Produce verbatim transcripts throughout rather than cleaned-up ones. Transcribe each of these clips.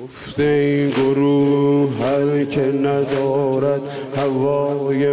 گفته این گروه هر که ندارد هوای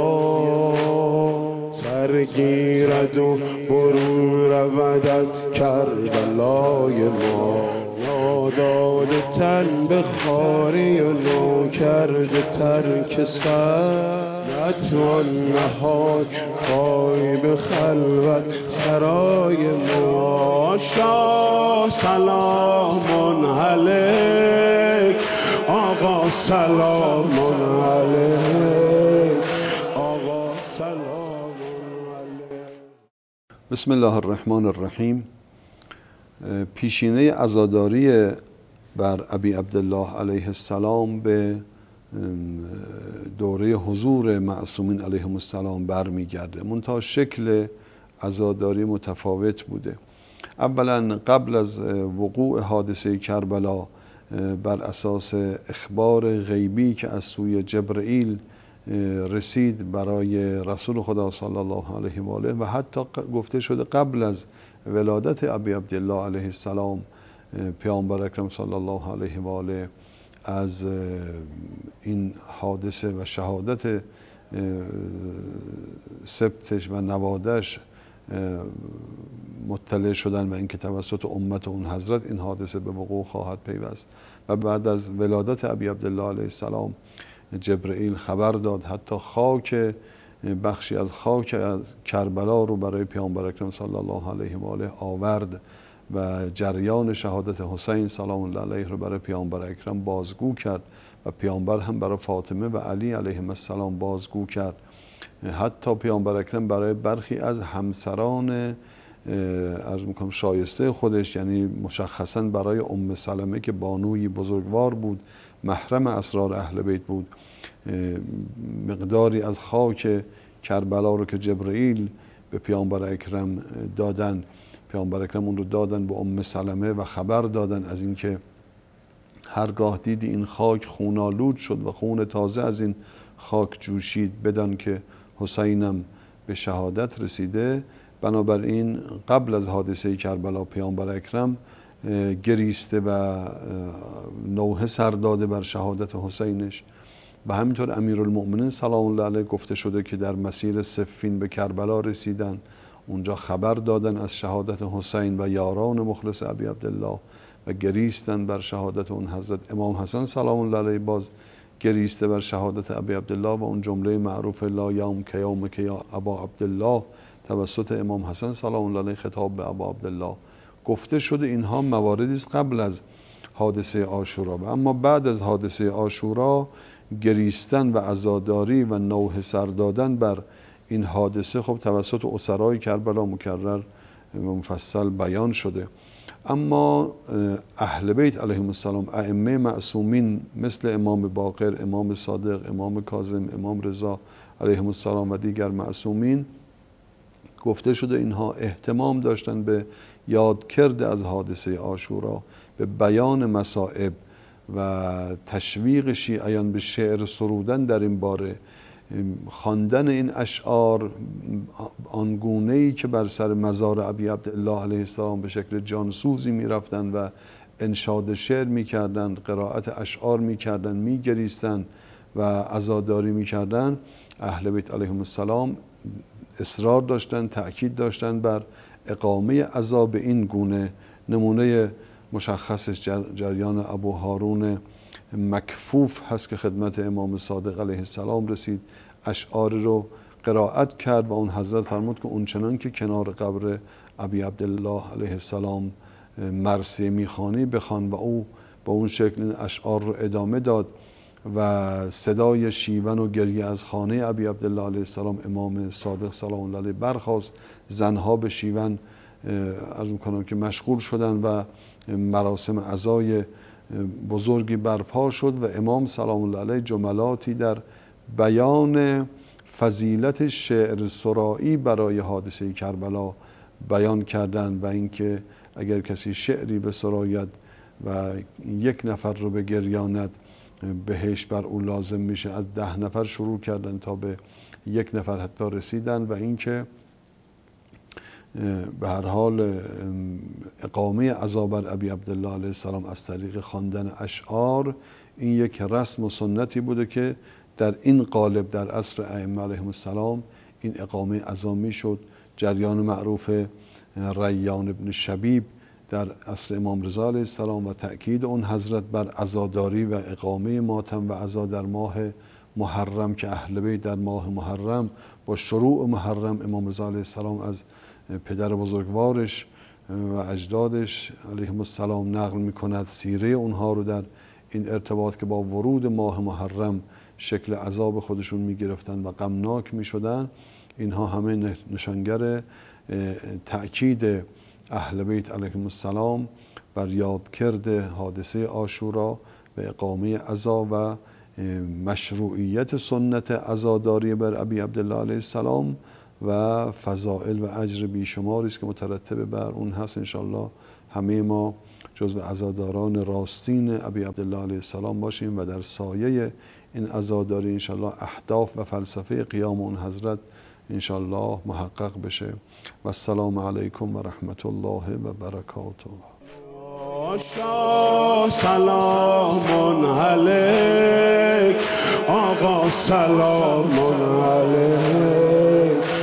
ما سرگیرد و برون رود از کربلای ما. ناداده تن به خواری و نو کرده ترک سر نتوان نهاد پای به خلوت سرای ما. شاه سلام علیک آقا سلام علیک آقا سلام علیک. بسم الله الرحمن الرحیم. پیشینه عزاداری بر ابی عبدالله علیه السلام به دوره حضور معصومین علیهم السلام برمیگرده، منتها شکل عزاداری متفاوت بوده. اولا قبل از وقوع حادثه کربلا بر اساس اخبار غیبی که از سوی جبرئیل رسید برای رسول خدا صلی الله علیه و آله و حتی گفته شده قبل از ولادت ابی عبدالله علیه السلام پیامبر اکرم صلی الله علیه و آله از این حادثه و شهادت سبتش و نوادش مطلع شدن و اینکه توسط امت اون حضرت این حادثه به وقوع خواهد پیوست. و بعد از ولادت ابی عبدالله علیه السلام جبرئیل خبر داد، حتی خاک بخشی از خاک از کربلا رو برای پیامبر اکرم صلی الله علیه و آله آورد و جریان شهادت حسین سلام الله علیه رو برای پیامبر اکرم بازگو کرد و پیامبر هم برای فاطمه و علی علیهم السلام بازگو کرد. حتی پیامبر اکرم برای برخی از همسران عرض میکنم شایسته خودش، یعنی مشخصا برای ام سلمه که بانوی بزرگوار بود، محرم اسرار اهل بیت بود، مقداری از خاک کربلا رو که جبرئیل به پیامبر اکرم دادن، پیامبر اکرم اون رو دادن به ام سلمه و خبر دادن از اینکه هرگاه دیدی این خاک خونالود شد و خون تازه از این خاک جوشید بدان که حسینم به شهادت رسیده. بنابراین قبل از حادثه کربلا پیامبر اکرم گریسته و نوحه سر داده بر شهادت حسینش. و همینطور امیرالمؤمنین سلام الله علیه گفته شده که در مسیر صفین به کربلا رسیدن، اونجا خبر دادن از شهادت حسین و یاران مخلص ابی عبدالله و گریستن بر شهادت اون حضرت. امام حسن سلام الله علیه باز گریسته بر شهادت ابی عبدالله و اون جمله معروف لا یوم که یوم که یا ابا عبدالله توسط امام حسن سلام الله علیه خطاب به ابا عبدالله گفته شده. اینها مواردی است قبل از حادثه عاشورا. و اما بعد از حادثه عاشورا گریستن و عزاداری و نوحه سر دادن بر این حادثه خب توسط اسرای کربلا مکرر مفصل بیان شده. اما اهل بیت علیهم السلام، ائمه معصومین مثل امام باقر، امام صادق، امام کاظم، امام رضا علیهم السلام و دیگر معصومین گفته شده اینها اهتمام داشتن به یادکرد از حادثه عاشورا، به بیان مصائب و تشویق شیعیان به شعر سرودن در این باره، خواندن این اشعار آنگونه‌ای که بر سر مزار ابی عبدالله علیه السلام به شکل جانسوزی می‌رفتند و انشاد شعر می‌کردند، قرائت اشعار می‌کردند، می‌گریستند و عزاداری می‌کردند. اهل بیت علیهم السلام اصرار داشتند، تأکید داشتند بر اقامه عزا به این گونه. نمونه مشخصش جریان ابو هارون مکفوف هست که خدمت امام صادق علیه السلام رسید، اشعار رو قرائت کرد و اون حضرت فرمود که اون چنان که کنار قبر ابی عبدالله علیه السلام مرثیه میخوانی بخوان، و او با اون شکل این اشعار رو ادامه داد و صدای شیون و گریه از خانه ابی عبدالله علیه السلام امام صادق سلام الله علیه برخاست. زنها به شیون عرض میکنم که مشغول شدن و مراسم عزای بزرگی برپا شد و امام سلام الله علیه جملاتی در بیان فضیلت شعر سرایی برای حادثه کربلا بیان کردند و اینکه اگر کسی شعری بسراید و یک نفر رو به گریاند بهش بر او لازم میشه. از ده نفر شروع کردن تا به یک نفر حتی رسیدن و اینکه به هر حال اقامه عزا بر ابی عبدالله علیه السلام از طریق خواندن اشعار، این یک رسم و سنتی بوده که در این قالب در عصر ائمه علیهم السلام این اقامه عزا میشد. جریان معروف ریان ابن شبیب در عصر امام رضا علیه السلام و تأکید اون حضرت بر عزاداری و اقامه ماتم و عزا در ماه محرم که اهل بیت در ماه محرم با شروع محرم امام رضا علیه السلام از پدر بزرگوارش و اجدادش علیهم السلام نقل میکند سیره اونها رو در این ارتباط که با ورود ماه محرم شکل عذاب خودشون میگرفتن و غمناک میشدن. اینها همه نشانگر تأکید اهل بیت علیهم السلام بر یادکرد حادثه عاشورا و اقامه عزا و مشروعیت سنت عزاداری بر ابی عبدالله علیه السلام و فضائل و اجر بیشماری است که مترتب بر اون هست. انشالله همه ما جزو عزاداران راستین ابی عبدالله علیه السلام باشیم و در سایه این عزاداری انشالله اهداف و فلسفه قیام اون حضرت انشالله محقق بشه. و السلام علیکم و رحمت الله و برکاته. سلام علیک آقا، سلام علیک.